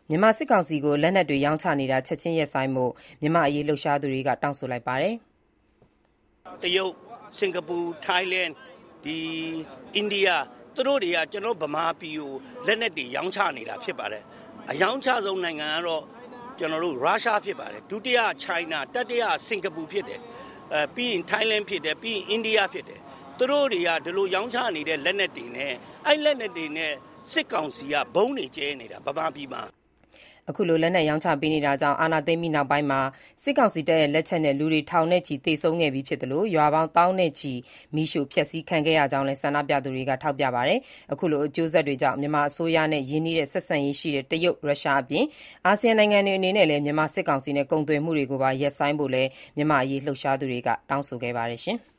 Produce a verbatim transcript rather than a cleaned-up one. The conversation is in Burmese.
မြန်မာစစ်ကောင်စီကိုလက်နက်တွေရောင်းချနေတာချက်ချင်းရပ်ဆိုင်းဖို့မြန်မာ့အရေးလှုပ်ရှားသူတွေကတောင်းဆိုလိုက်ပါတယ်။တရုတ်၊စင်ကာပူ၊ထိုင်းလန်ဒီအိန္ဒိယသူတို့တွေကကျွန်တော်ဗမာပြည်ကိုလက်နက်တွေရောင်းချနေတာဖြစ်ပါတယ်။အယောင်းချဆုံးနိုင်ငံကတော့ကျွန်တော်တို့ရုရှားဖြစ်ပါတယ်။ဒုတိယချိုင်းနာတတိယစင်ကာပူဖြစ်တယ်။အဲပြီးရင်ထိုင်းလန်ဖြစ်တယ်ပြီးရင်အိန္ဒိယဖြစ်တယ်။သူတို့တွေကဒီလိုရောင်းချနေတဲ့လက်နက်တွေနဲ့အဲ့လက်နက်တွေနဲ့စစ်ကောင်စီကဘုံတွေကျဲနေတာဗမာပြည်မှာအခုလိုလက်နက်ရောင်းချပေးနေတာကြောင့်အာဏာသိမ်းပြီးနောက်ပိုင်းမှာစစ်ကောင်စီတပ်ရဲ့လက်ချက်နဲ့လူတွေထောင်နဲ့ချီသေဆုံးခဲ့ပြီးဖြစ်တယ်လို့ရွာပေါင်းတောင်းနဲ့ချီမိရှုဖျက်ဆီးခံခဲ့ရကြောင်းလည်းဆန္ဒပြသူတွေကထောက်ပြပါတယ်။အခုလိုအကျိုးဆက်တွေကြောင့်မြန်မာအစိုးရနဲ့ရင်းနှီးတဲ့ဆက်ဆံရေးရှိတဲ့တရုတ်ရုရှားအပြင်အာဆီယံနိုင်ငံတွေအနေနဲ့လည်းမြန်မာစစ်ကောင်စီနဲ့ကုန်သွယ်မှုတွေကိုပါရပ်ဆိုင်းဖို့လည်းမြန်မာအရေးလှုပ်ရှားသူတွေကတောင်းဆိုခဲ့ပါတယ်ရှင်။